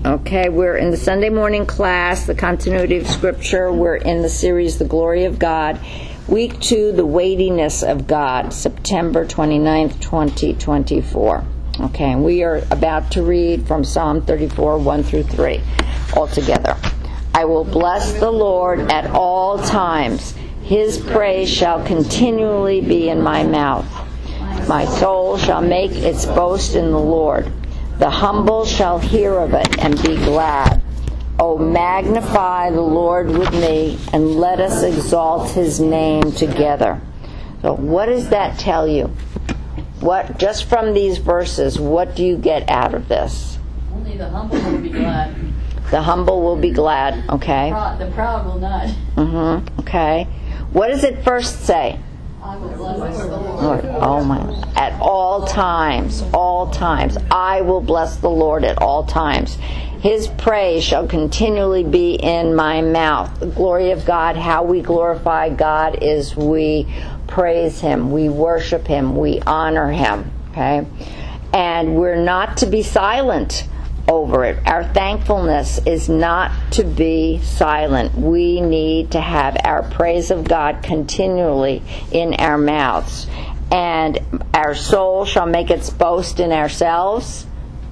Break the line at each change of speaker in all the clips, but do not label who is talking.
Okay, we're in the Sunday morning class, the continuity of Scripture. We're in the series, The Glory of God. Week 2, The Weightiness of God, September 29th, 2024. Okay, and we are about to read from Psalm 34, 1 through 3, all together. I will bless the Lord at all times. His praise shall continually be in my mouth. My soul shall make its boast in the Lord. The humble shall hear of it and be glad. O magnify the Lord with me, and let us exalt His name together. So what does that tell you? What, just from these verses, what do you get out of this?
Only the humble will be glad.
The humble will be glad, okay?
The proud will not.
Okay. What does it first say?
I will bless the
Lord,
Lord.
oh my, at all times, I will bless the Lord at all times. His praise shall continually be in my mouth. The glory of God, how we glorify God is we praise Him, we worship Him, we honor Him, okay? And we're not to be silent over it. Our thankfulness is not to be silent. We need to have our praise of God continually in our mouths. And our soul shall make its boast in ourselves.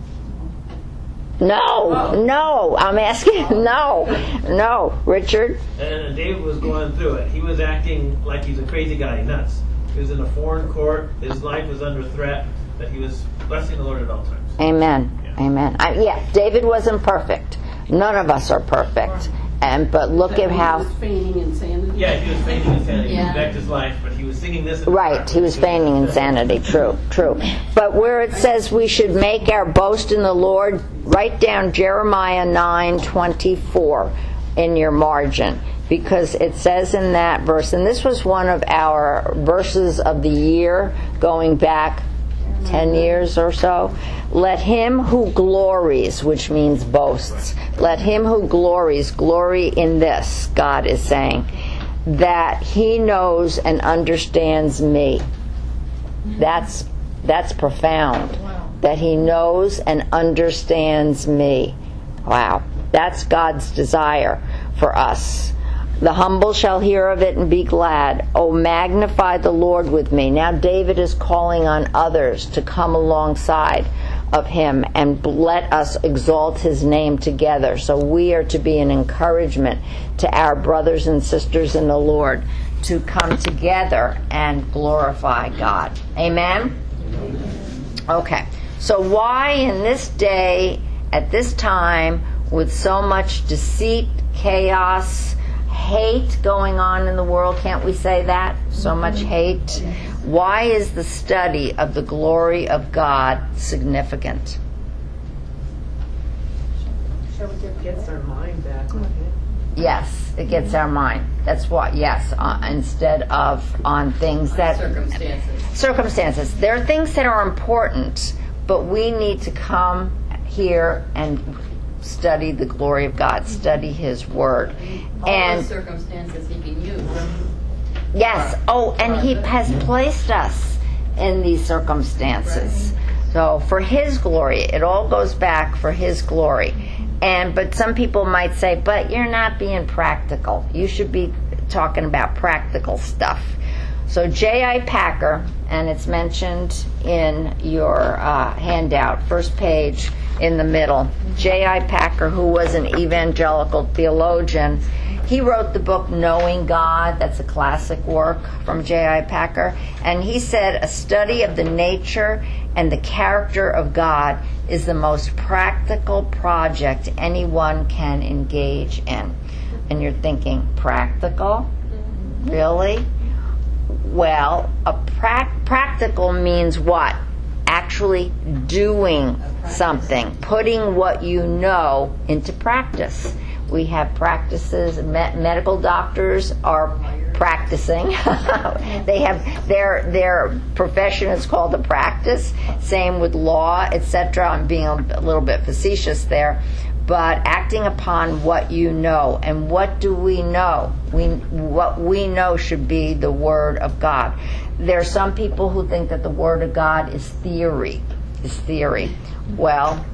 No, I'm asking, no, Richard.
And David was going through it. He was acting like he's a crazy guy, nuts. He was in a foreign court. His life was under threat, but he was blessing the Lord at all times.
Amen. Amen. David wasn't perfect. None of us are perfect. But look at how...
He was feigning insanity.
Yeah, he was feigning insanity. He wrecked his life, but he was singing this...
Right, he was feigning insanity. True. But where it says we should make our boast in the Lord, write down Jeremiah 9:24 in your margin. Because it says in that verse, and this was one of our verses of the year going back 10 years or so. Let him who glories, which means boasts, let him who glories glory in this, God is saying, that he knows and understands me. That's profound. That he knows and understands me. Wow. That's God's desire for us. The humble shall hear of it and be glad. Oh, magnify the Lord with me. Now David is calling on others to come alongside of him and let us exalt his name together. So we are to be an encouragement to our brothers and sisters in the Lord to come together and glorify God. Amen? Okay. So why in this day, at this time, with so much deceit, chaos, hate going on in the world, can't we say that? So much hate. Why is the study of the glory of God significant?
It gets our mind back on it.
Yes, it gets our mind. That's what, yes, instead of on things that... Circumstances. There are things that are important, but we need to come here and study the glory of God, study His Word.
All the circumstances He can use.
Yes. Oh, and He has placed us in these circumstances. Right. So for His glory, it all goes back for His glory. But some people might say, but you're not being practical. You should be talking about practical stuff. So J.I. Packer, and it's mentioned in your handout, first page in the middle. J.I. Packer, who was an evangelical theologian, he wrote the book Knowing God. That's a classic work from J.I. Packer. And he said, a study of the nature and the character of God is the most practical project anyone can engage in. And you're thinking, practical? Really? Well, practical means what? Actually doing something, putting what you know into practice. We have practices. Medical doctors are practicing. They have their profession is called a practice. Same with law, etc. I'm being a little bit facetious there, but acting upon what you know. And what do we know? What we know should be the Word of God. There are some people who think that the Word of God is theory. Well,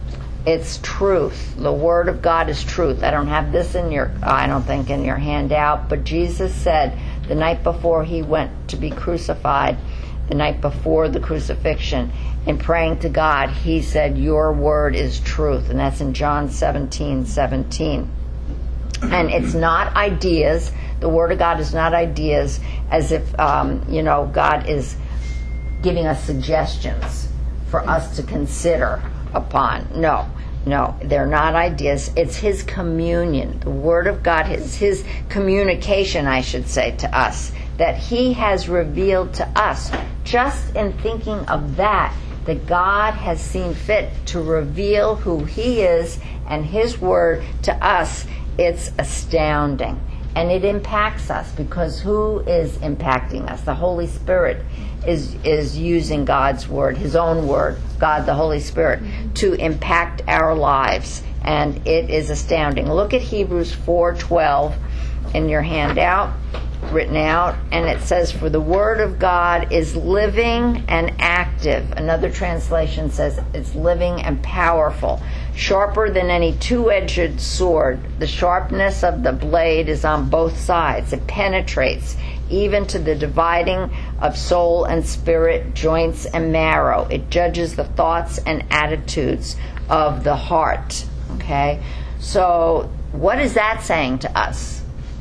It's truth. The Word of God is truth. I don't have this in your handout, but Jesus said the night before he went to be crucified, the night before the crucifixion, in praying to God, he said, your word is truth. And that's in John 17:17. And it's not ideas. The Word of God is not ideas as if, God is giving us suggestions for us to consider upon. No, they're not ideas. It's his communion. The Word of God is his communication, I should say, to us, that he has revealed to us. Just in thinking of that God has seen fit to reveal who he is and his Word to us, it's astounding. And it impacts us, because who is impacting us? The Holy Spirit is using God's Word, his own Word, God the Holy Spirit, to impact our lives. And it is astounding. Look at Hebrews 4:12 in your handout, written out, and it says, for the Word of God is living and active. Another translation says it's living and powerful, sharper than any two-edged sword. The sharpness of the blade is on both sides. It penetrates even to the dividing of soul and spirit, joints and marrow. It judges the thoughts and attitudes of the heart. Okay? So what is that saying to us?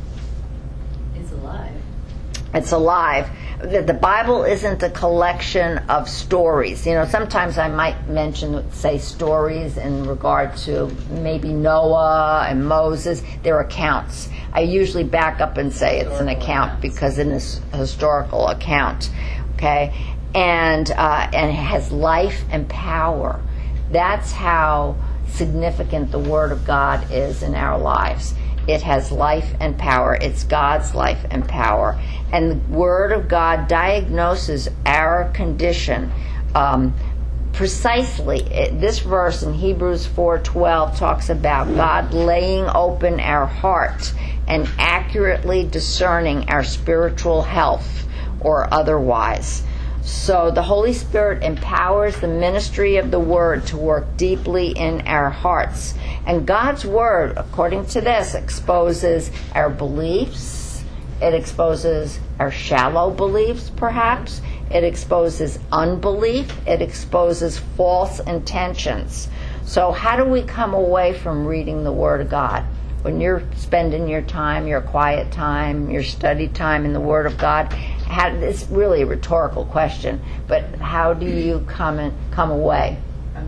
It's alive.
It's alive. The Bible isn't a collection of stories. Sometimes I might say stories in regard to maybe Noah and Moses. They're accounts. I usually back up and say it's an account because it is a historical account. Okay? And it has life and power. That's how significant the Word of God is in our lives. It has life and power. It's God's life and power. And the Word of God diagnoses our condition precisely. This verse in Hebrews 4:12 talks about God laying open our heart and accurately discerning our spiritual health or otherwise. So the Holy Spirit empowers the ministry of the Word to work deeply in our hearts. And God's Word, according to this, exposes our beliefs. It exposes our shallow beliefs, perhaps. It exposes unbelief. It exposes false intentions. So how do we come away from reading the Word of God? When you're spending your time, your quiet time, your study time in the Word of God, it's really a rhetorical question, but how do you come away?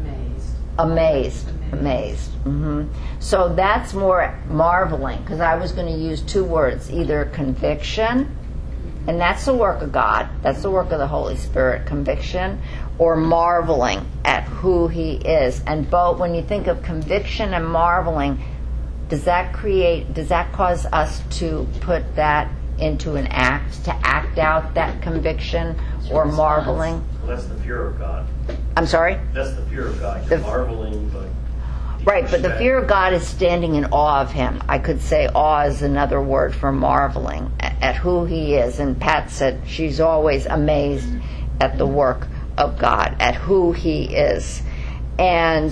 Amazed. Mm-hmm. So that's more marveling, because I was going to use two words, either conviction, and that's the work of God, that's the work of the Holy Spirit, conviction, or marveling at who he is. And both, when you think of conviction and marveling, does that cause us to put that into an act, to act out that conviction or marveling?
Well, that's the fear of God.
I'm sorry?
That's the fear of God. You're marveling, but...
Right, but the fear of God is standing in awe of him. I could say awe is another word for marveling at who he is. And Pat said she's always amazed at the work of God, at who he is. And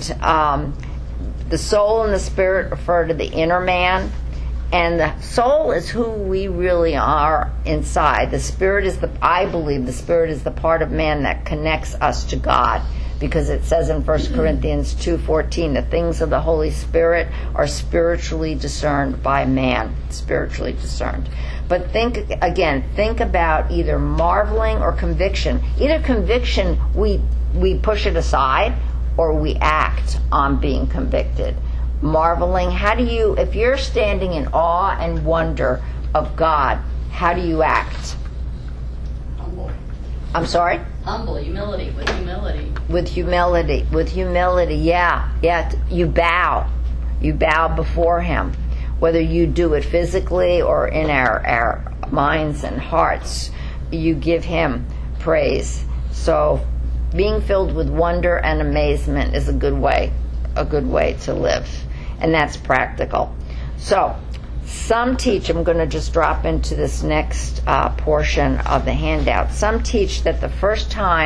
the soul and the spirit refer to the inner man. And the soul is who we really are inside. The spirit I believe the spirit is the part of man that connects us to God. Because it says in 1 Corinthians 2:14, the things of the Holy Spirit are spiritually discerned by man. Spiritually discerned. But think about either marveling or conviction. Either conviction, we push it aside, or we act on being convicted. Marveling, if you're standing in awe and wonder of God, how do you act?
Humble.
I'm sorry?
Humble, humility, with humility.
With humility, yeah. You bow before him, whether you do it physically or in our minds and hearts. You give him praise. So being filled with wonder and amazement is a good way to live, and that's practical. So some teach, I'm going to just drop into this next portion of the handout. Some teach that the first time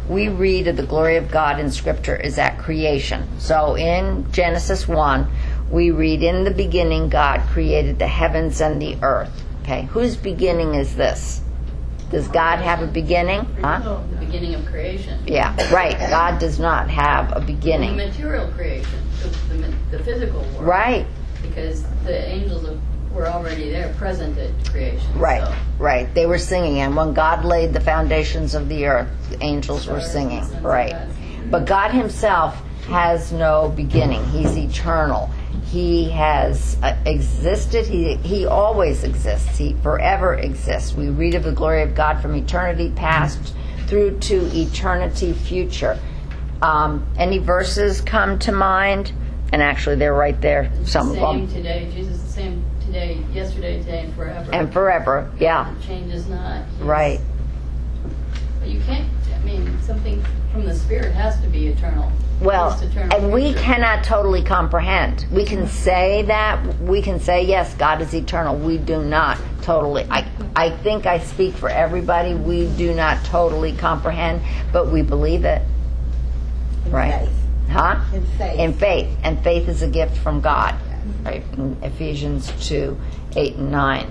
we read of the glory of God in Scripture is at creation. So in Genesis 1, we read, in the beginning God created the heavens and the earth. Okay, whose beginning is this? Does God have a beginning? Huh?
The beginning of creation.
Yeah, right. God does not have a
The
beginning.
material creation, the physical world.
Right,
Because the angels were already there, present at creation.
right,
So,
right. They were singing, and when God laid the foundations of the earth, the angels were singing. Right. But God himself has no beginning. He's eternal. He has existed. He always exists. He forever exists. We read of the glory of God from eternity past through to eternity future. Any verses come to mind? And actually, they're right there. Some of
same
them.
today. Jesus is the same today, yesterday, today, and forever.
And forever, yeah.
Changes not. He's-
Right.
But you can't, I mean, something from the Spirit has to be eternal.
Well,
It's eternal
and we
future.
cannot totally comprehend. We can say that. We can say, yes, God is eternal. We do not totally. I think I speak for everybody. We do not totally comprehend, but we believe it. Right?
faith.
Huh?
In faith.
In faith. And faith is a gift from God. Right? In Ephesians 2, 8 and 9.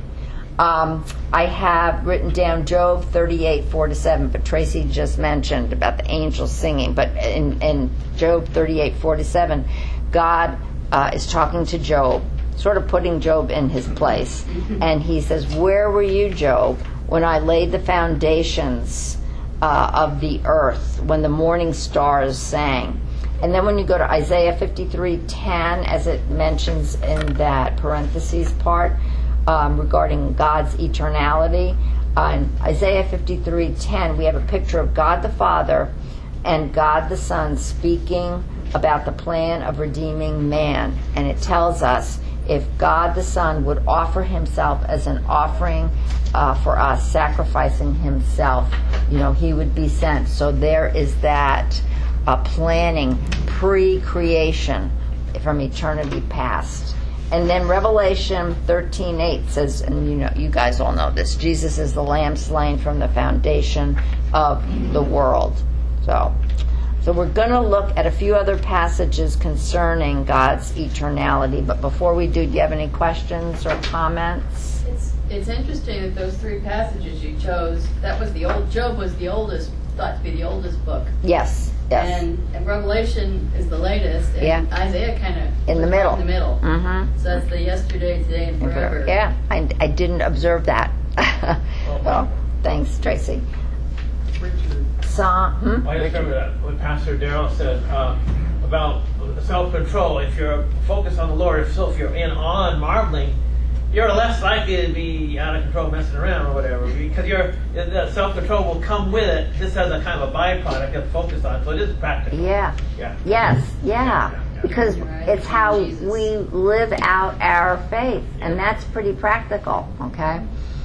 I have written down Job 38, 4-7, but Tracy just mentioned about the angels singing. But in Job 38, 4-7, God is talking to Job, sort of putting Job in his place. And he says, where were you, Job, when I laid the foundations of the earth, when the morning stars sang? And then when you go to Isaiah 53:10, as it mentions in that parentheses part, regarding God's eternality. In Isaiah 53:10, we have a picture of God the Father and God the Son speaking about the plan of redeeming man. And it tells us if God the Son would offer himself as an offering for us, sacrificing himself, he would be sent. So there is that planning, pre-creation from eternity past. And then Revelation 13:8 says, and you guys all know this, Jesus is the Lamb slain from the foundation of the world. So we're going to look at a few other passages concerning God's eternality. But before we do you have any questions or comments?
It's interesting that those three passages you chose, Job was the oldest, thought to be the oldest book.
Yes.
And Revelation is the latest, and Isaiah kind of
In the middle.
Mm-hmm. So that's the yesterday, today, and forever.
Yeah, I didn't observe that. Well, thanks, Tracy.
Richard. I just remember that what Pastor Darrell said about self-control. If you're focused on the Lord, if you're in awe and marveling, you're less likely to be out of control, messing around or whatever, because the self-control will come with it. Just as a kind of a byproduct of focus on. So it is practical.
Yeah.
Yeah.
Yes. Yeah. Because it's how
Jesus.
we live out our faith, and that's pretty practical. Okay.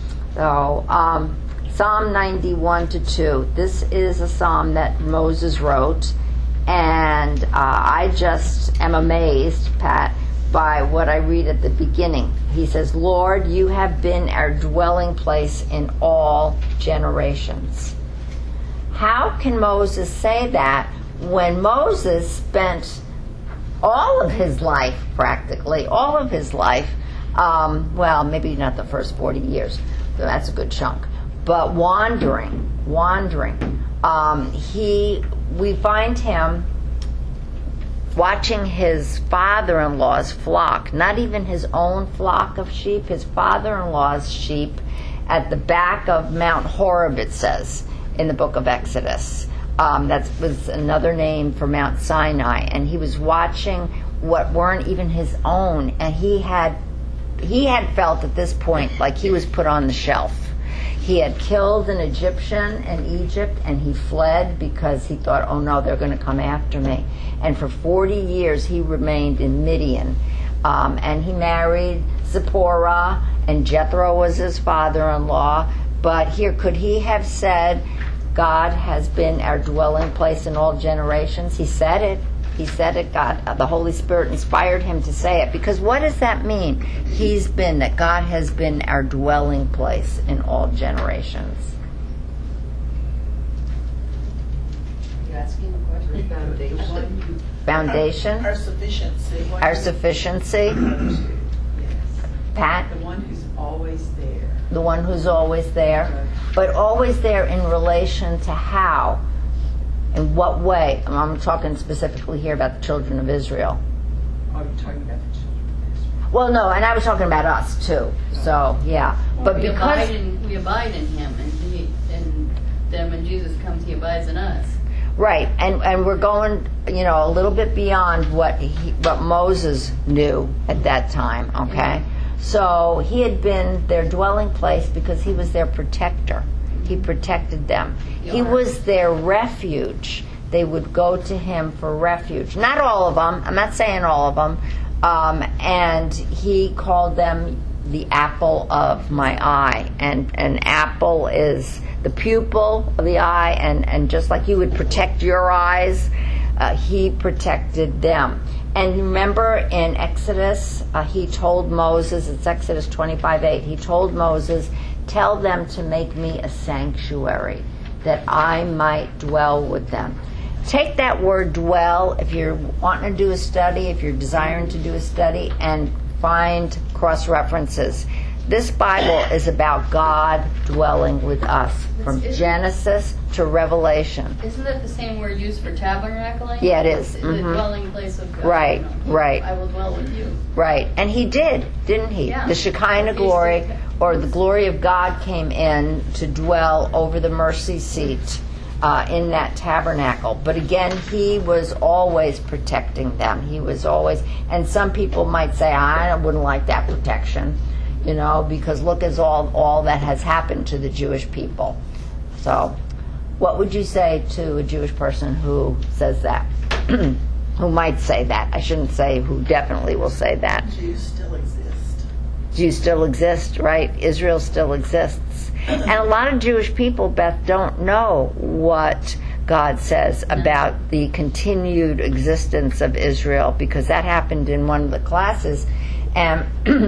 So Psalm 91-2. This is a psalm that Moses wrote, and I just am amazed, Pat, by what I read at the beginning. He says, Lord, you have been our dwelling place in all generations. How can Moses say that when Moses spent all of his life, practically, all of his life, well, maybe not the first 40 years, so that's a good chunk, but wandering. We find him watching his father-in-law's flock, not even his own flock of sheep, his father-in-law's sheep at the back of Mount Horeb, it says in the book of Exodus. That was another name for Mount Sinai. And he was watching what weren't even his own. And he had felt at this point like he was put on the shelf. He had killed an Egyptian in Egypt, and he fled because he thought, oh no, they're going to come after me. And for 40 years he remained in Midian. And he married Zipporah, and Jethro was his father-in-law. But here, could he have said, God has been our dwelling place in all generations? He said it. He said it. God, the Holy Spirit inspired him to say it. Because what does that mean? That God has been our dwelling place in all generations.
asking a question?
Foundation.
Foundation?
Our sufficiency.
Our sufficiency?
Yes.
Pat?
The one who's always there.
The one who's always there? But always there in relation to how? In what way? I'm talking specifically here about the children of Israel.
Are you talking about the children of Israel?
Well, no, and I was talking about us too. So, yeah. But
we
because...
we abide in him, and then when Jesus comes, he abides in us.
Right, and we're going, a little bit beyond what Moses knew at that time, okay? So he had been their dwelling place because he was their protector. He protected them. He was their refuge. They would go to him for refuge. Not all of them. I'm not saying all of them. And he called them the apple of my eye. And an apple is the pupil of the eye. And just like you would protect your eyes, he protected them. And remember in Exodus, he told Moses, it's Exodus 25:8, he told Moses, tell them to make me a sanctuary, that I might dwell with them. Take that word dwell, if you're wanting to do a study, if you're desiring to do a study, and find cross-references. This Bible is about God dwelling with us, from Genesis to Revelation.
Isn't that the same word used for tabernacling?
Yeah, it is.
The dwelling place of God.
Right, right.
I will dwell with you.
Right, and he did, didn't he?
Yeah.
The Shekinah glory, or the glory of God, came in to dwell over the mercy seat in that tabernacle. But again, he was always protecting them. He was always, and some people might say, I wouldn't like that protection, because look at all that has happened to the Jewish people. So, what would you say to a Jewish person who says that? Who might say that? I shouldn't say who definitely will say that.
Jews still exist.
Jews still exist, right? Israel still exists. And a lot of Jewish people, Beth, don't know what God says about the continued existence of Israel, because that happened in one of the classes. And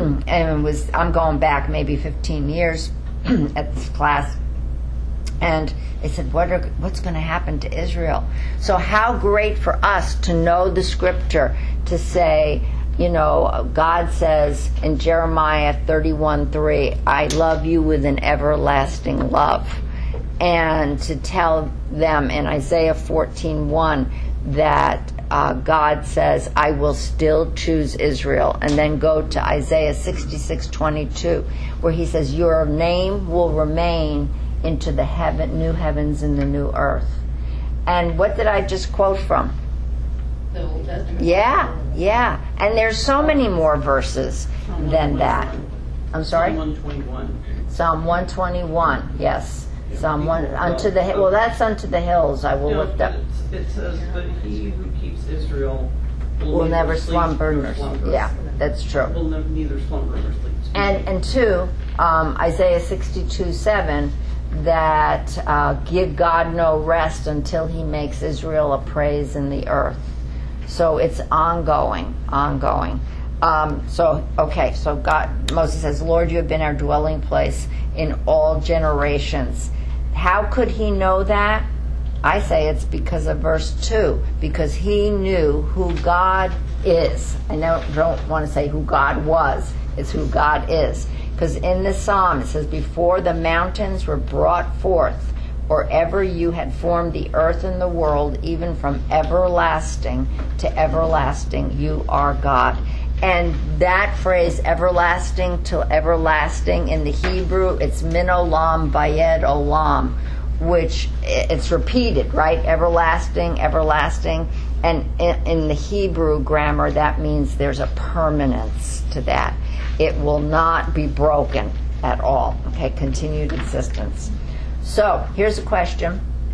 I'm going back maybe 15 years at this class. And they said, what's going to happen to Israel? So how great for us to know the scripture, to say, God says in Jeremiah 31:3, I love you with an everlasting love. And to tell them in Isaiah 14:1 that God says, I will still choose Israel. And then go to Isaiah 66:22, where he says, your name will remain into the new heavens and the new earth. And what did I just quote from?
The Old Testament.
Yeah. And there's so many more verses than that. I'm sorry?
Psalm 121.
Psalm 121, yes. Psalm 1, that's unto the hills I will lift up.
It says that he who keeps Israel
Will never
sleep
slumber.
nor slumber.
Yeah, that's true.
Will neither slumber nor sleep.
And two, Isaiah 62:7, that give God no rest until he makes Israel a praise in the earth. So it's ongoing. So God, Moses says, Lord, you have been our dwelling place in all generations. How could he know that? I say it's because of verse 2, because he knew who God is. I don't want to say who God was, it's who God is. Because in the psalm it says, before the mountains were brought forth, or ever you had formed the earth and the world, even from everlasting to everlasting, you are God. And that phrase, everlasting to everlasting, in the Hebrew, it's min olam vayed olam, which it's repeated, right? Everlasting, everlasting. And in the Hebrew grammar, that means there's a permanence to that. It will not be broken at all. Okay, continued existence. So, here's a question.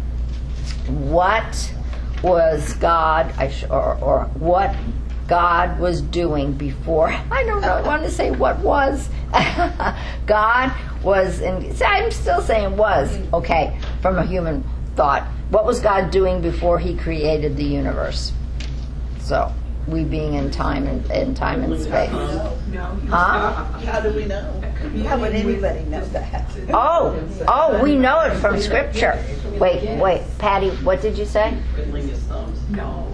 What was God, or what God was doing before? I don't know, I want to say what was. God was, I'm still saying was, okay, from a human thought. What was God doing before he created the universe? So, we being in time and space.
No.
Huh?
How do we know? How would anybody know that?
Oh, we know it from Scripture. Wait, Patty, what did you say?
Couldn't leave No.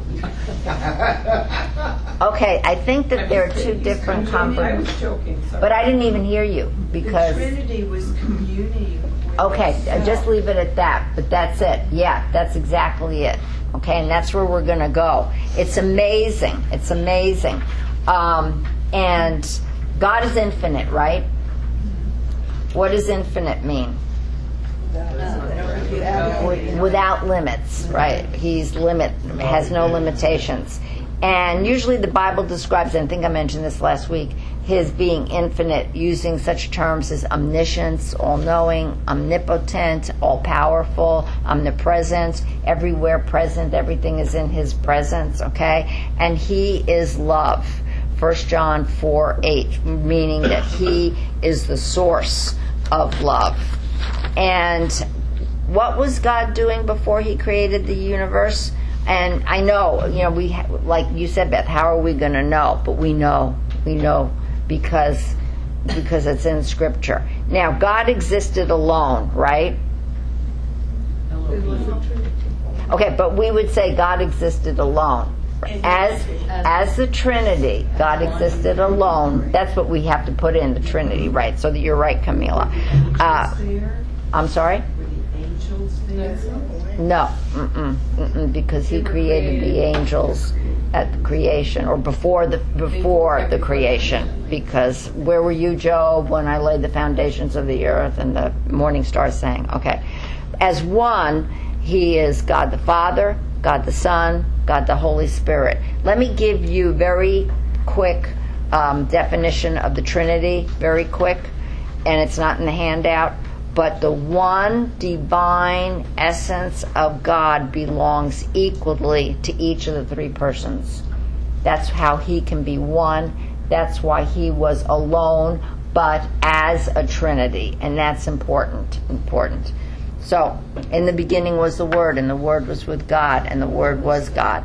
Okay, I think that there are two different
I
conversations.
was joking, sorry.
But I didn't even hear you because.
The Trinity was communing with
Okay,
itself.
just leave it at that. But that's it. Yeah, that's exactly it. Okay, and that's where we're going to go. It's amazing. It's amazing. And God is infinite, right? What does infinite mean? Without limits, right? He's has no limitations. And usually the Bible describes, and I think I mentioned this last week, his being infinite using such terms as omniscience, all-knowing, omnipotent, all-powerful, omnipresent, everywhere present, everything is in his presence, okay? And he is love. 1 John 4:8, meaning that he is the source of love. And what was God doing before he created the universe? And I know, like you said, Beth, how are we going to know? But we know because it's in Scripture. Now, God existed alone, right? Okay, but we would say God existed alone. As the Trinity, God existed alone. That's what we have to put in, the Trinity, right? So that you're right, Camila. I'm sorry?
Were the angels there?
No, because he created the angels at the creation, or before the creation. Because where were you, Job, when I laid the foundations of the earth and the morning stars sang? Okay, as one, he is God the Father, God the Son, God the Holy Spirit. Let me give you very quick definition of the Trinity, very quick, and it's not in the handout. But the one divine essence of God belongs equally to each of the three persons. That's how he can be one. That's why he was alone, but as a Trinity. And that's important. So, in the beginning was the Word, and the Word was with God, and the Word was God.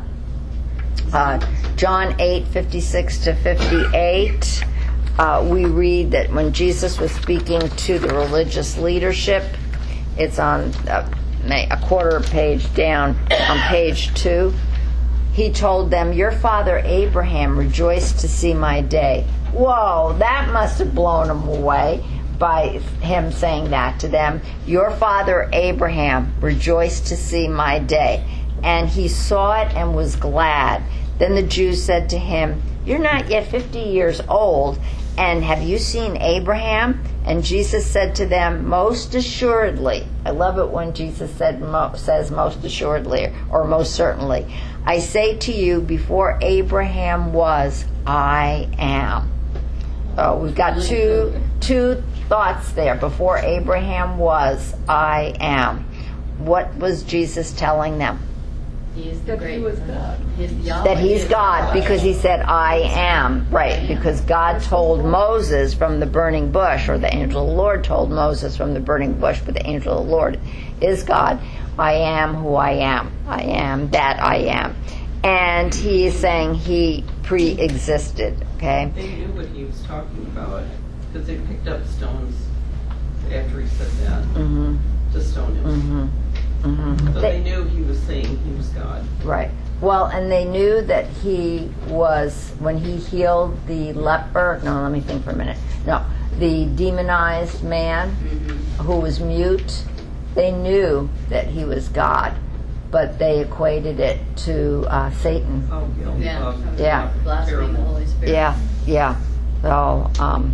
John 8:56 to 58. We read that when Jesus was speaking to the religious leadership, it's on a quarter page down on page 2, he told them, "Your father Abraham rejoiced to see my day." Whoa, that must have blown him away by him saying that to them. Your father Abraham rejoiced to see my day, and he saw it and was glad. Then the Jews said to him, "You're not yet 50 years old, and have you seen Abraham?" And Jesus said to them, "Most assuredly," I love it when Jesus says most assuredly or most certainly, "I say to you, before Abraham was, I am." We've got two thoughts there. Before Abraham was, I am. What was Jesus telling them?
He is the
That he was God.
That he's God, because he said, I am. Right, because God told Moses from the burning bush, or the angel of the Lord told Moses from the burning bush, but the angel of the Lord is God. I am who I am. I am that I am. And he is saying he pre-existed, okay?
They knew what he was talking about because they picked up stones after he said that to stone him. So they knew he was saying he was God.
Right. Well, and they knew that he was, when he healed the leper, let me think for a minute. The demonized man who was mute, they knew that he was God, but they equated it to Satan.
Oh,
Yeah.
Blaspheming the Holy Spirit.
Yeah. So,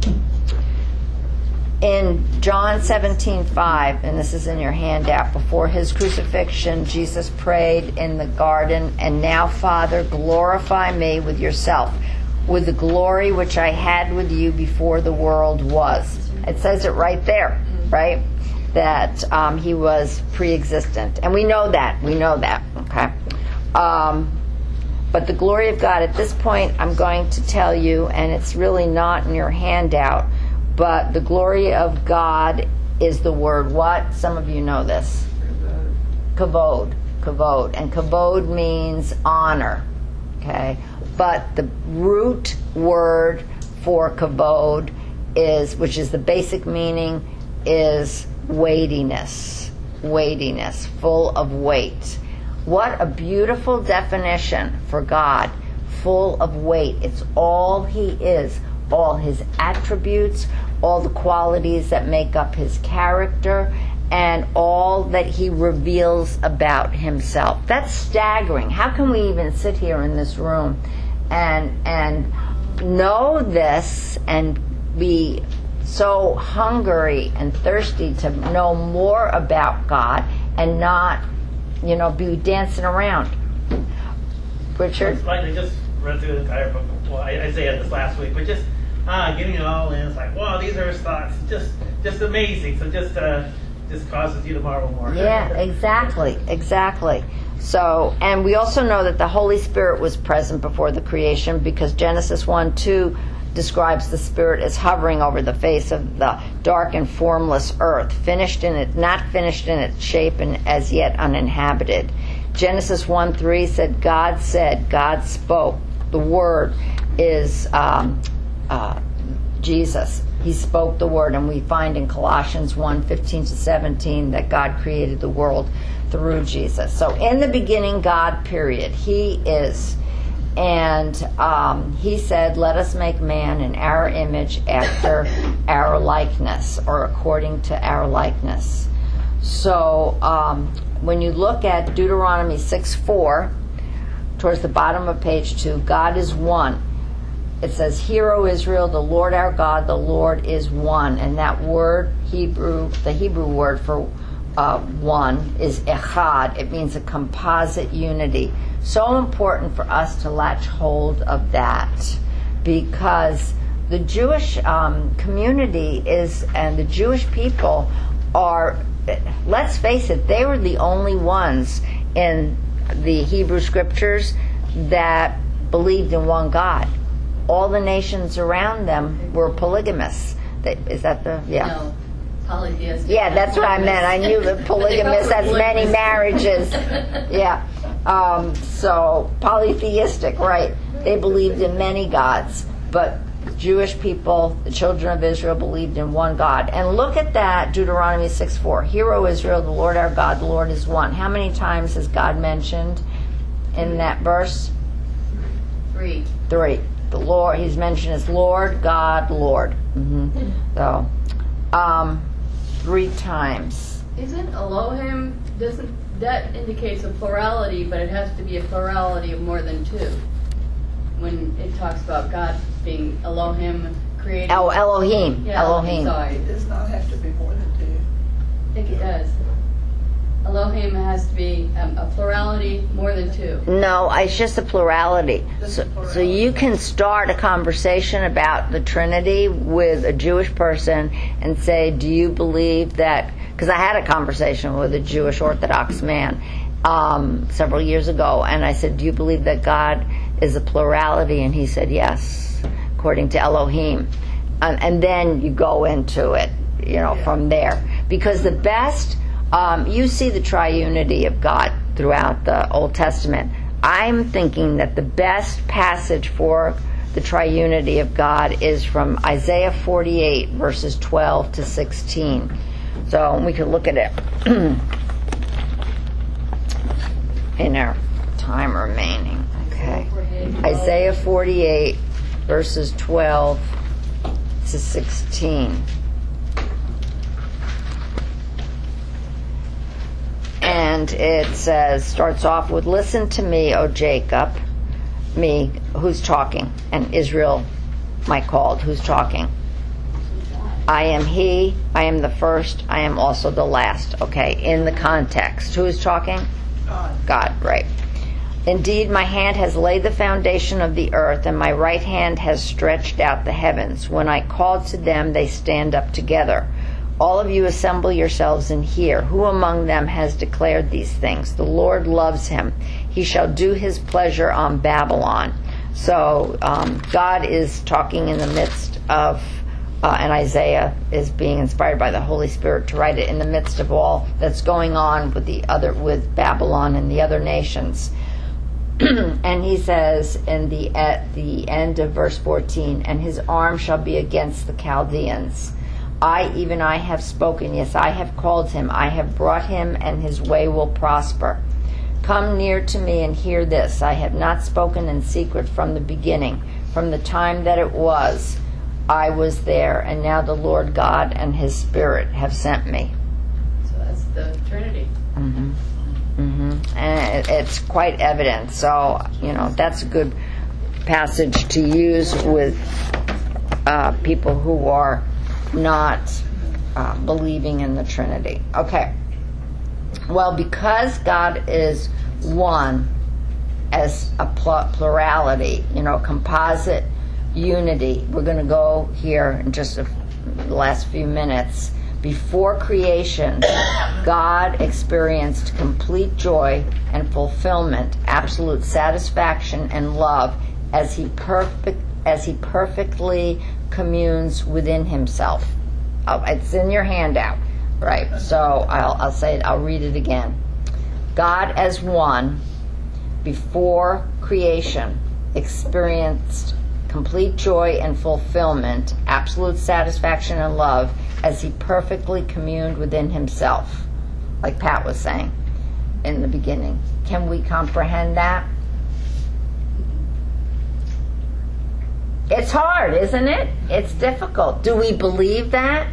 in John 17:5, and this is in your handout, before his crucifixion, Jesus prayed in the garden, "And now, Father, glorify me with yourself, with the glory which I had with you before the world was." It says it right there, right? That he was pre-existent. And we know that, okay? But the glory of God, at this point, I'm going to tell you, and it's really not in your handout, but the glory of God is the word what? Some of you know this. Kavod. And kavod means honor. Okay? But the root word for kavod is, which is the basic meaning, is weightiness. Full of weight. What a beautiful definition for God, full of weight. It's all he is, all his attributes, all the qualities that make up his character, and all that he reveals about himself. That's staggering. How can we even sit here in this room and know this and be so hungry and thirsty to know more about God and not, be dancing around? Richard?
It's like I just read through the entire book. Well, Isaiah this last week, but just getting it all in. It's like, wow, these are his thoughts. Just amazing. So just causes you to marvel more.
Yeah, exactly. So, and we also know that the Holy Spirit was present before the creation, because Genesis 1:2 describes the Spirit as hovering over the face of the dark and formless earth, not finished in its shape and as yet uninhabited. Genesis 1:3 said, God spoke. The Word is Jesus. He spoke the Word, and we find in Colossians 1:15-17 that God created the world through Jesus. So in the beginning, God, period. He is. And he said, let us make man in our image after our likeness, or according to our likeness. So when you look at Deuteronomy 6:4, towards the bottom of page 2, God is one. It says, "Hear, O Israel, the Lord our God, the Lord is one." And that word, the Hebrew word for one is echad. It means a composite unity. So important for us to latch hold of that, because the Jewish community and the Jewish people are, let's face it, they were the only ones in the Hebrew scriptures that believed in one God. All the nations around them were polygamous. Is that the, yeah?
No, polytheistic.
Yeah, that's what I meant. I knew that polygamous has many marriages. Yeah. So polytheistic, right? They believed in many gods, but Jewish people, the children of Israel, believed in one God. And look at that, Deuteronomy 6:4. "Hear, O Israel, the Lord our God, the Lord is one." How many times is God mentioned in that verse?
3.
3. The Lord, he's mentioned as Lord, God, Lord. So, 3 times.
Isn't Elohim, that indicates a plurality, but it has to be a plurality of more than 2. When it talks about God being Elohim, creating...
Oh, Elohim.
Yeah,
Elohim.
Sorry.
It does not have to be more than 2.
I think it does. Elohim has to be a plurality more than 2.
No, it's just a plurality. So you can start a conversation about the Trinity with a Jewish person and say, do you believe that... Because I had a conversation with a Jewish Orthodox man several years ago, and I said, do you believe that God is a plurality? And he said, yes, according to Elohim. And then you go into it, from there. Because the best... you see the triunity of God throughout the Old Testament. I'm thinking that the best passage for the triunity of God is from Isaiah 48, verses 12-16. So we could look at it in our time remaining. Okay. Isaiah 48, verses 12-16. And it says, starts off with, "Listen to me, O Jacob," me, who's talking, and Israel, my called, who's talking. "I am he, I am the first, I am also the last." Okay, in the context. Who is talking? God, right. "Indeed, my hand has laid the foundation of the earth, and my right hand has stretched out the heavens. When I called to them, they stand up together. All of you assemble yourselves and hear. Who among them has declared these things? The Lord loves him. He shall do his pleasure on Babylon." So God is talking in the midst of, and Isaiah is being inspired by the Holy Spirit to write it in the midst of all that's going on with Babylon and the other nations. And he says at the end of verse 14, "And his arm shall be against the Chaldeans. Even I have spoken, yes, I have called him, I have brought him, and his way will prosper." Come near to me and hear this. I have not spoken in secret from the beginning. From the time that it was, I was there, and now the Lord God and His Spirit have sent me.
So that's the Trinity.
And it's quite evident. So, that's a good passage to use with people who are not believing in the Trinity. Okay. Well, because God is one as a plurality, composite unity, we're going to go here in just the last few minutes. Before creation, God experienced complete joy and fulfillment, absolute satisfaction and love as he perfectly communes within Himself. It's in your handout, right? So I'll say it. I'll read it again. God as one, before creation, experienced complete joy and fulfillment, absolute satisfaction and love, as He perfectly communed within Himself, like Pat was saying in the beginning. Can we comprehend that? It's hard, isn't it? It's difficult. Do we believe that?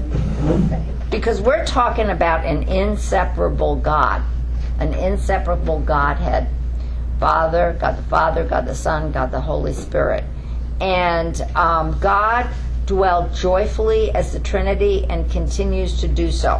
Because we're talking about an inseparable God, an inseparable Godhead. God the Father, God the Son, God the Holy Spirit. And God dwelled joyfully as the Trinity and continues to do so.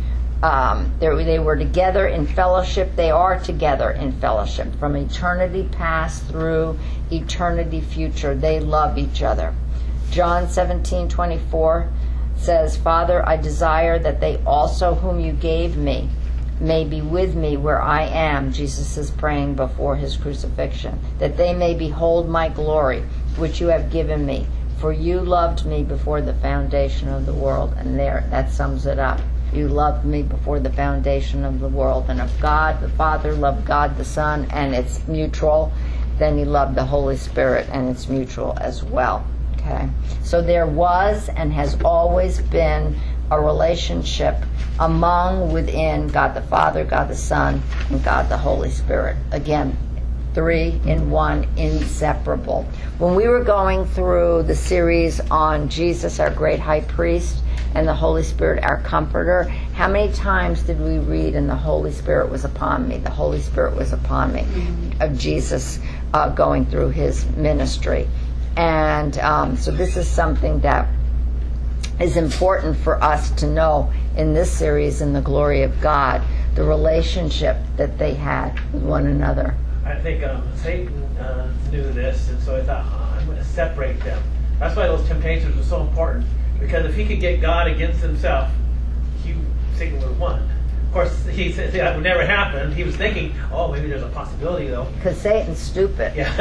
They were together in fellowship. They are together in fellowship. From eternity past through eternity future, they love each other. John 17:24 says, Father, I desire that they also whom you gave me may be with me where I am. Jesus is praying before His crucifixion. That they may behold my glory, which you have given me. For you loved me before the foundation of the world. And there, that sums it up. You loved me before the foundation of the world. And if God the Father loved God the Son, and it's mutual, then He loved the Holy Spirit, and it's mutual as well. Okay? So there was and has always been a relationship within God the Father, God the Son, and God the Holy Spirit. Again, 3 in 1, inseparable. When we were going through the series on Jesus, our great high priest, and the Holy Spirit, our comforter, how many times did we read, and the Holy Spirit was upon me, the Holy Spirit was upon me, of Jesus going through His ministry. And so this is something that is important for us to know in this series, in the glory of God, the relationship that they had with one another.
I think Satan knew this, and so he thought, I'm going to separate them. That's why those temptations were so important, because if he could get God against himself, Satan would have won. Of course, he said that would never happen. He was thinking, maybe there's a possibility, though.
Because Satan's stupid.
Yeah.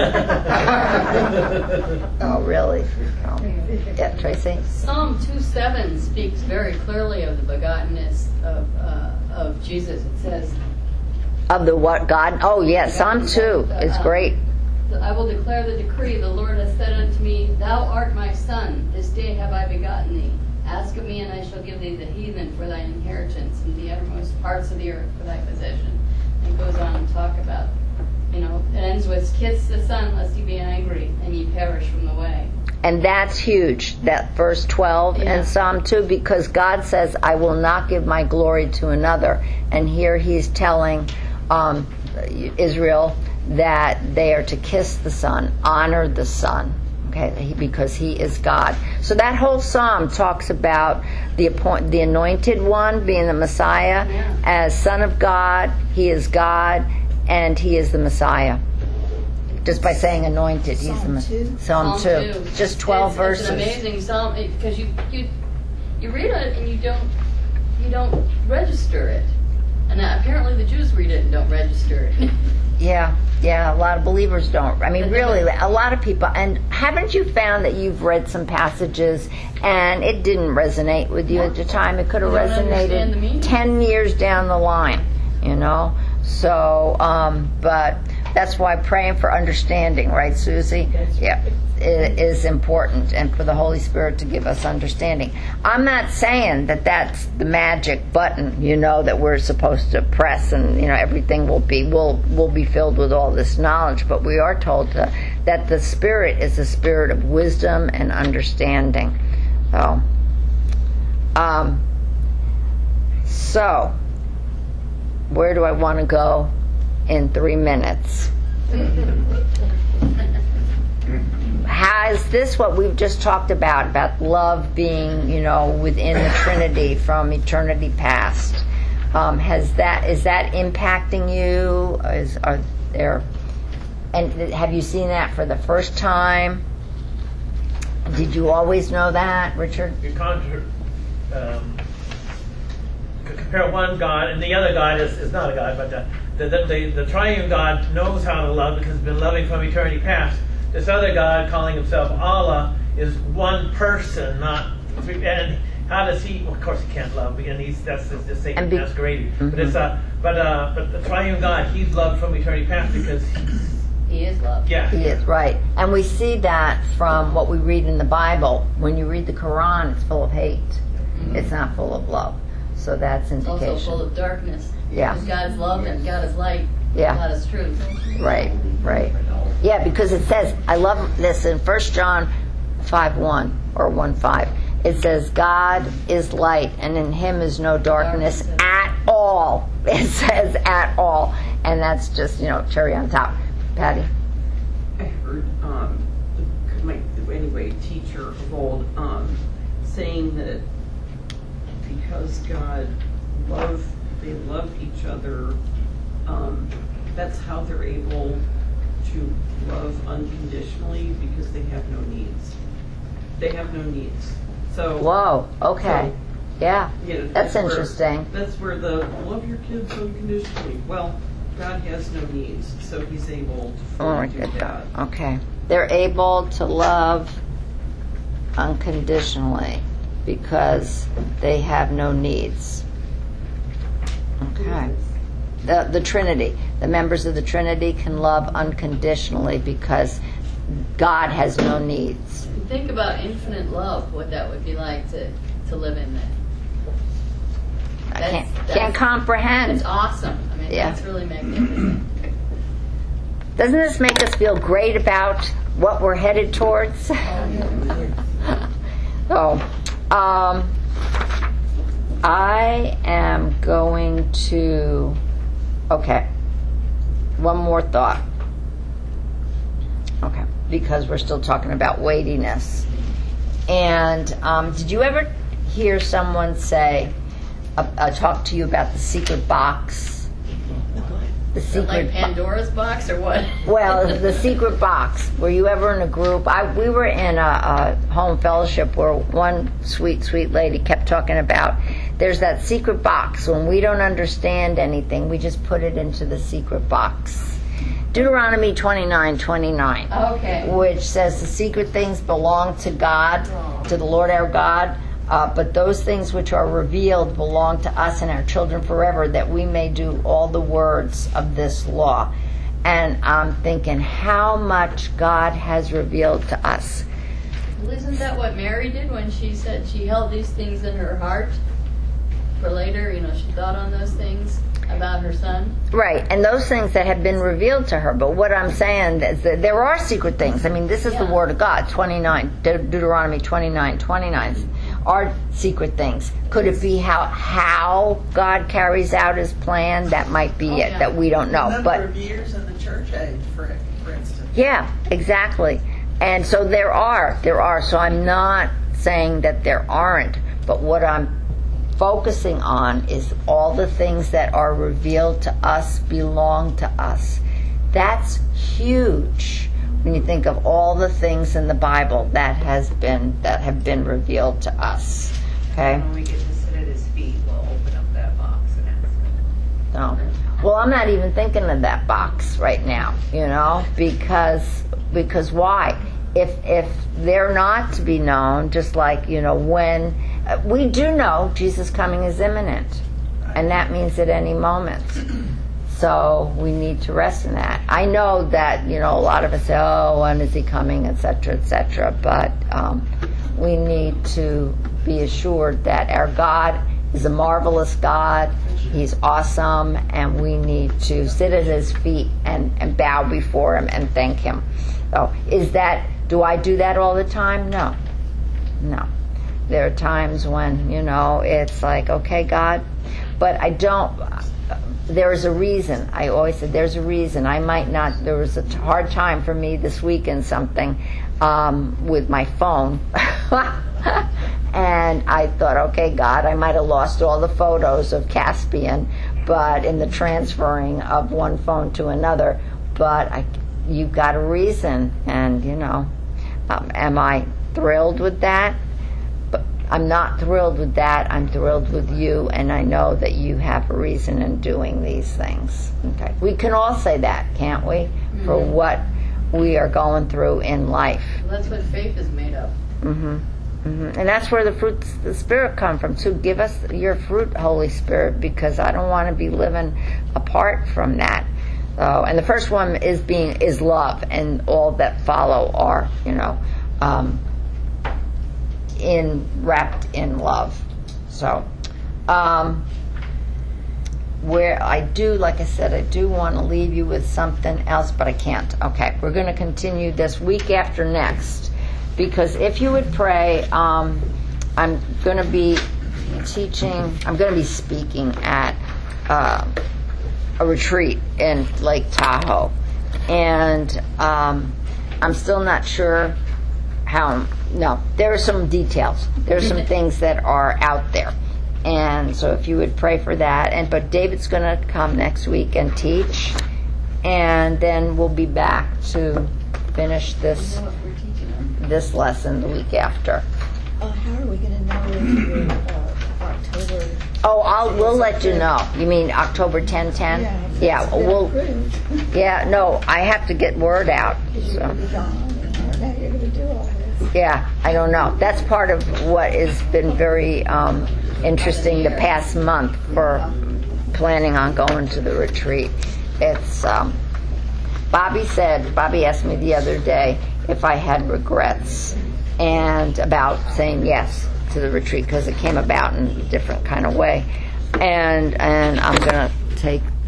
Oh, really? Oh. Yeah, Tracy?
Psalm 2:7 speaks very clearly of the begottenness of Jesus. It says,
of the what? God? Oh, yes. Psalm 2 is great.
I will declare the decree. The Lord has said unto me, Thou art my son. This day have I begotten thee. Ask of me, and I shall give thee the heathen for thine inheritance, and the uttermost parts of the earth for thy possession. And it goes on to talk about, it ends with, Kiss the Son, lest he be angry, and ye perish from the way.
And that's huge, that verse 12 in Psalm 2, because God says, I will not give my glory to another. And here He's telling Israel that they are to kiss the Son, honor the Son, okay, because He is God. So that whole psalm talks about the anointed one being the Messiah, as Son of God. He is God, and He is the Messiah. Just by saying anointed, He's the Messiah. Psalm 2. Just 12 verses.
It's an amazing psalm, because you read it and you don't register it. And apparently the Jews read it and don't register it.
Yeah, a lot of believers don't. I mean, really, a lot of people. And haven't you found that you've read some passages and it didn't resonate with you at the time? It could have resonated 10 years down the line, So, but That's why praying for understanding, right, Susie? Yeah, it is important, and for the Holy Spirit to give us understanding. I'm not saying that that's the magic button, that we're supposed to press, and everything will be filled with all this knowledge. But we are told that the Spirit is a spirit of wisdom and understanding. So, where do I want to go in 3 minutes? Has this what we've just talked about love being, within the Trinity from eternity past? Is that impacting you? And have you seen that for the first time? Did you always know that, Richard?
You compare one God, and the other God is not a God, but the triune God knows how to love because he's been loving from eternity past. This other God, calling himself Allah, is one person, not three. And how does he? Well, of course, he can't love, and that's just Satan masquerading. Mm-hmm. But the triune God, he's loved from eternity past because
he is love.
Yeah,
he is, right. And we see that from what we read in the Bible. When you read the Quran, it's full of hate. Mm-hmm. It's not full of love. So that's indication.
It's also full of darkness.
Yeah.
Because God is love and God is light.
Yeah.
God is truth.
Right. Yeah, because it says, I love this in 1 John 5:1 or 1:5. It says, God is light, and in him is no darkness at all. It says at all. And that's just, cherry on top. Patty?
I heard, teacher of old, saying that because God they love each other, that's how they're able to love unconditionally, because they have no needs. They have no needs. So.
Whoa. Okay. Yeah. That's interesting.
That's where the love your kids unconditionally. Well, God has no needs, so he's able to fully do that.
Okay. They're able to love unconditionally because they have no needs. Okay. The Trinity. The members of the Trinity can love unconditionally because God has no needs.
Think about infinite love, what that would be like to live in that.
I can't comprehend.
It's awesome. I mean, that's really magnificent.
Doesn't this make us feel great about what we're headed towards? I am going to... Okay. One more thought. Okay. Because we're still talking about weightiness. And did you ever hear someone say, talk to you about the secret box? The secret
like Pandora's box or what?
Well, the secret box. Were you ever in a group? We were in a home fellowship where one sweet, sweet lady kept talking about there's that secret box. When we don't understand anything, we just put it into the secret box. Deuteronomy 29:29,
okay,
which says the secret things belong to God, to the Lord our God, but those things which are revealed belong to us and our children forever, that we may do all the words of this law. And I'm thinking how much God has revealed to us.
Well, isn't that what Mary did when she said she held these things in her heart for later? She thought on those things about her son. Right,
and those things that have been revealed to her. But what I'm saying is that there are secret things. I mean, this is the Word of God, Deuteronomy 29:29 are secret things. Could it be how God carries out his plan? That might be it, that we don't know.
The number of years in the church age, for instance.
Yeah, exactly. And so there are. So I'm not saying that there aren't, but what I'm focusing on is all the things that are revealed to us belong to us. That's huge when you think of all the things in the Bible that have been revealed to us. Okay?
When we get to sit at his feet, we'll open up that box and ask him.
No. Well, I'm not even thinking of that box right now, because why? If they're not to be known, just like, when we do know Jesus' coming is imminent, and that means at any moment. So we need to rest in that. I know that, a lot of us say, oh, when is he coming, etc., etc., but we need to be assured that our God is a marvelous God. He's awesome, and we need to sit at his feet and bow before him and thank him. So do I do that all the time? No. There are times when, it's like, okay, God, but I don't. There's a reason. I always said there's a reason. I might not. There was a hard time for me this weekend, something with my phone. And I thought, okay, God, I might have lost all the photos of Caspian, but in the transferring of one phone to another. But you've got a reason, and am I thrilled with that? But I'm not thrilled with that. I'm thrilled with you, and I know that you have a reason in doing these things. Okay, we can all say that, can't we? Mm-hmm. For what we are going through in life.
Well, that's what faith is made of.
Mm-hmm. Mm-hmm. And that's where the fruits of the Spirit come from. So give us your fruit, Holy Spirit, because I don't want to be living apart from that. And the first one is love, and all that follow are, wrapped in love. So, where I do, like I said, I do want to leave you with something else, but I can't. Okay, we're going to continue this week after next. Because if you would pray, I'm going to be speaking at a retreat in Lake Tahoe. And I'm still not sure there are some details. There are some things that are out there. And so if you would pray for that. But David's going to come next week and teach. And then we'll be back to finish this lesson the week after.
How are we going to know if October?
Oh, we'll let you know. You mean October 10/10? Yeah. I have to get word out. So.
Now you're going to do all this.
Yeah, I don't know. That's part of what has been very interesting the past month for planning on going to the retreat. It's Bobby asked me the other day if I had regrets and about saying yes to the retreat because it came about in a different kind of way. And I'm going to take